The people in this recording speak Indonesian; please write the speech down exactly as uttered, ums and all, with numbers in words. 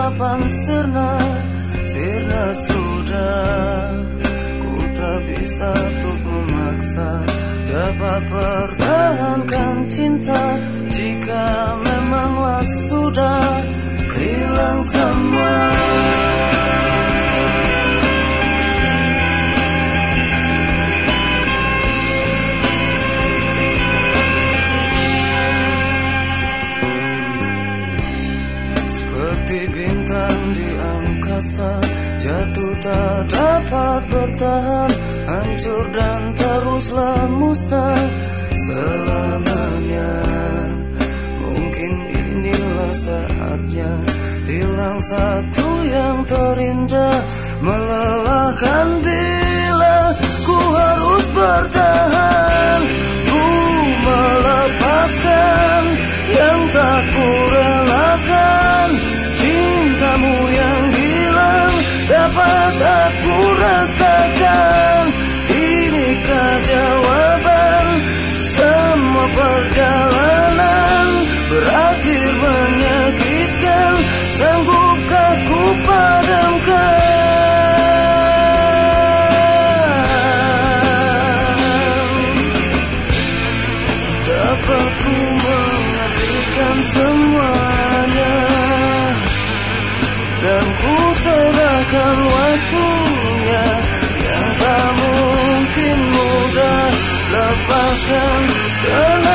harapan sirna, sirna sudah. Ku tak bisa untuk memaksa, dapat pertahankan cinta jika memanglah sudah hilang semua. Seperti bintang di angkasa, jatuh tak dapat bertahan, hancur dan teruslah musnah selamanya. Mungkin inilah saatnya, hilang satu yang terindah, melelahkan bila ku harus bertahan. Ku melepaskan yang tak ku relakan, cintamu yang hilang dapat aku rasakan. Inikah jawaban, semua perjalanan berakhir menyakitkan, sanggupkah ku padamkan? Dapat ku menghentikan semuanya, dan ku serahkan waktunya yang tak mungkin mudah lepaskan.